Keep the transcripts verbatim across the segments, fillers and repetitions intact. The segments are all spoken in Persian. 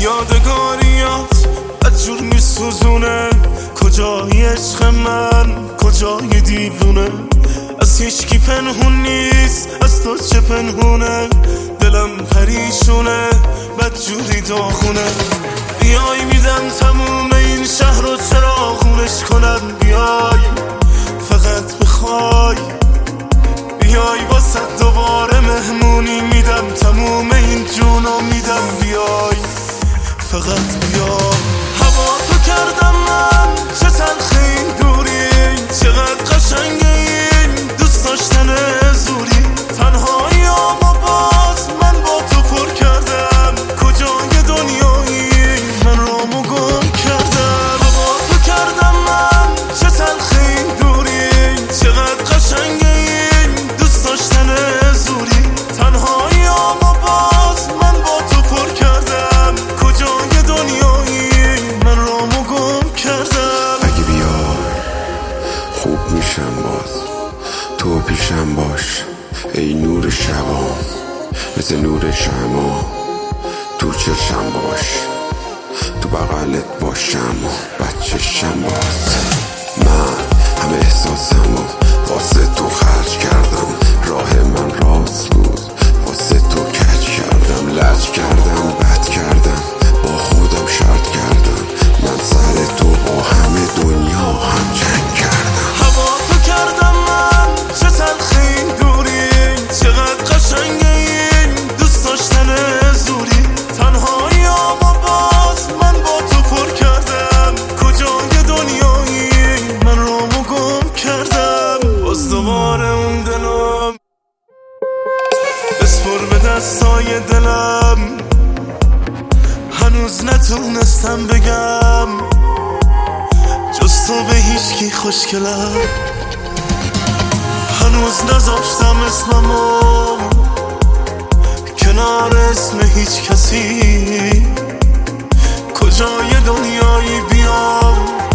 یادگاریات بدجور میسوزونه. کجای عشق من، کجای دیوونه؟ از هیچکی پنهون نیست، از تو چه پنهونه؟ دلم پریشونه، بدجوری داغونه. بیای میدم تموم این شهر رو چراغونش کنم. بیای فقط بخوای، بیای واسه دوباره مهمونی میدم. تموم این جونو میدم، بیای فقط بیای. هوا تو کردم من، چه تلخ این دوری، چقدر قشنگه این دوست داشتن زوری. تنهایی اما باز من با تو پر کردم. کجای دنیایی من رامو گم کردم. هوا تو کردم من، چه تلخ این دوری، چقدر قشنگه این دوست داشتن زوری. تنهایی اما باز من با تو پر کردم. کجای دنیایی من رامو گم کردم. اگه بیای خوب میشم باز، تو پیشم باش ای نور شبام. مثل نور شما تو چشم باش، تو بغلت باشم و بچشم باز. من همه احساسمو واسه تو خرج کردم. راه من راست بود، واسه تو کج کردم. لج کردم، بد کردم، با خودم شرط کردم. من سر تو با همه دنیا هم جنگ کردم. هوا تو کردم من، چه تلخ این دوری، چقدر قشنگه این دوست داشتن زوری. تنهایی اما باز من با تو پر کردم. کجای دنیایی من رامو گم کردم. باز دوباره اون دلم بسپر به دستای دلم. هنوز نتونستم بگم جز تو به هیچکی خوشگلم. هنوز نذاشتم اسممو کنار اسم هیچ کسی. کجای دنیایی بیام،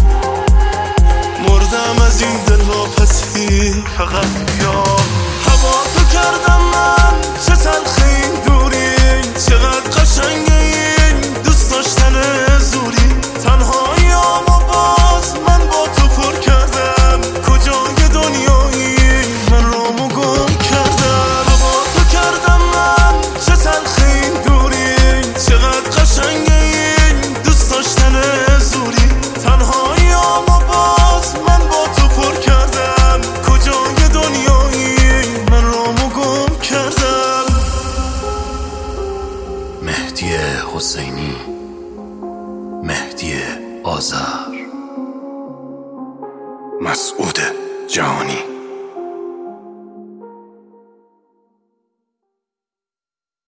مردم از این دلواپسی. فقط بیا. هوا تو کردم من، چه تلخ این دوری، چقدر قشنگه این دوست داشتن زوری. تنهایی اما باز من با تو پر کردم. کجای دنیایی من رامو گم کردم. هوا تو کردم من، چه تلخ این دوری، چقدر قشنگه این دوست داشتن زوری. تنهایی اما باز من با تو پر کردم. کجای دنیایی من رامو گم کردم. مهدی حسینی، مهدی آذر، مسعود جهانی.